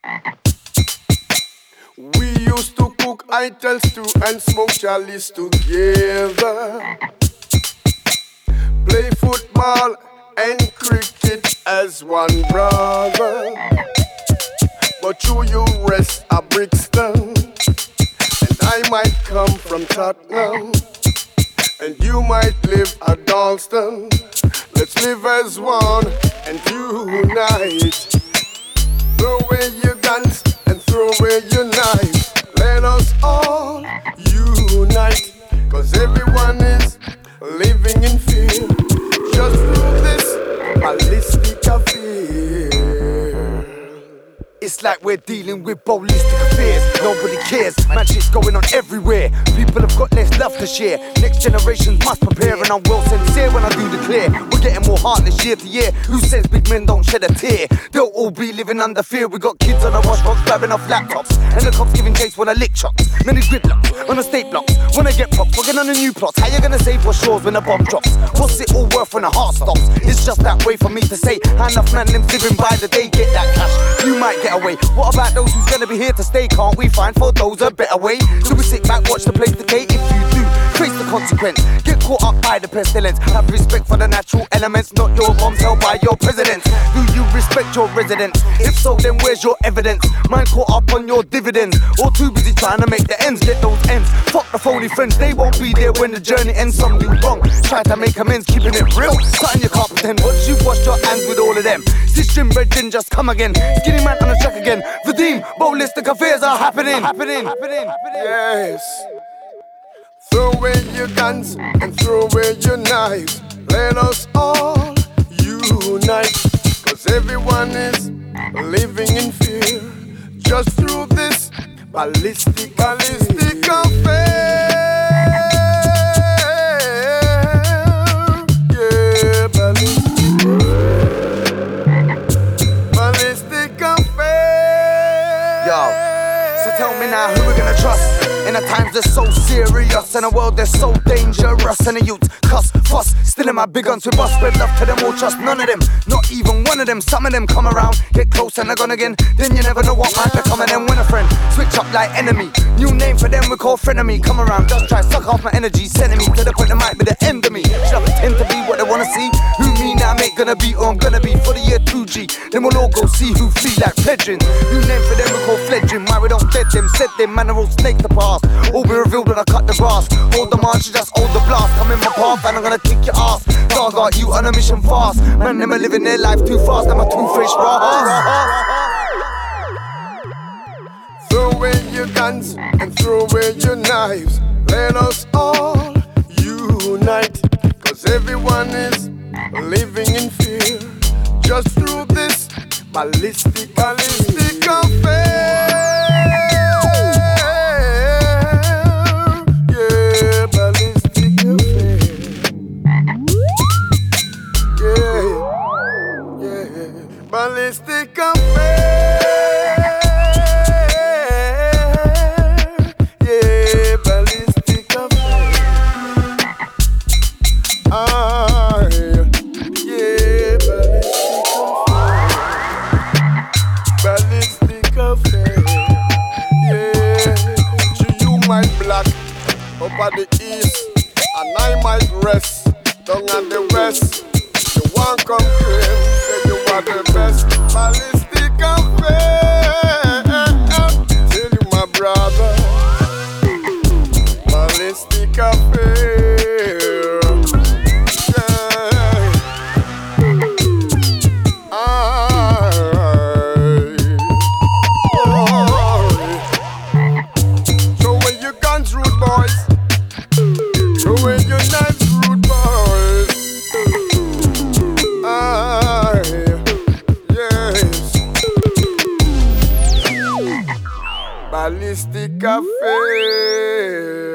We used to cook ital stew and smoke chalice together. Play football and cricket as one brother. But you rest at Brixton, and I might come from Tottenham, and you might live at Dalston. Let's live as one and unite. Throw away your guns and throw away your knives. Let us all unite, 'cause everyone is living in fear. Just through this ballistic affair. It's like we're dealing with ballistic affairs. Nobody cares, magic's going on everywhere. People have got less love to share. Next generations must prepare, and I'm well sincere when I do declare we're getting more heartless year to year. Who says big men don't shed a tear? They'll all be living under fear. We got kids on the wash box grabbing off laptops, and the cops giving chase when I lick shots. Many gridlocks on the state blocks. When I get popped, working on the new plots. How you gonna save what's yours when the bomb drops? What's it all worth when the heart stops? It's just that way for me to say. How enough man lives living by the day, get that cash. You might get away. What about those who's gonna be here to stay? Can't we find for those a better way? Do we sit back, watch the place decay? If you do, face the consequence. Get caught up by the pestilence. Have respect for the natural elements, not your bombs held by your presidents. Do you respect your residents? If so, then where's your evidence? Mine caught up on your dividends, or too busy trying to make the ends, get those ends. Fuck the phony friends, they won't be there when the journey ends. Some do wrong, try to make amends, keeping it real. Something you can't pretend. Once you've washed your hands with all of them, this gym bread didn't just come again. Skinny man on the track again. Vadim, ballistic affairs are happening. Yes. Throw away your guns and throw away your knives. Let us all unite, 'cause everyone is living in fear. Just through this ballistic affair. Yeah, ballistic affair. Yo, so tell me now who we're gonna trust in a times that's so serious, in a world that's so dangerous, and the youth cuss, fuss, still in my big guns with bust, spread love to them all, trust none of them, not even one of them. Some of them come around, get close and they're gone again, then you never know what might become of them. When a friend switch up like enemy, new name for them we call frenemy. Come around, just try suck off my energy, sending me to the point that might be the end of me. Should I pretend to be what they wanna see? Who me now, mate, gonna be or I'm gonna be for the year 2G. Then we'll all go see who flee like pledging. New name for them we call fledging. Why we don't dead them, said them, man, are all snake to pass. All be revealed when I cut the grass. Hold the march, just hold the blast. Come in my path and I'm gonna kick your ass. So I got you on a mission fast. Man, them are living their life too fast. I'm a two-faced raw. Throw away your guns and throw away your knives. Let us all unite, 'cause everyone is living in fear. Just through this ballistic affair. Ballistic affair. Yeah, ballistic affair. Yeah, ballistic affair. Yeah, you might black up at the east, and I might rest down at the west. You want come claim, say you are the best. Ballistic affair. Tell you my brother. Ballistic affair. Yeah. Throw away your guns, rude boys. Throw away your knives, rude boys. Yes. Ballistic affair.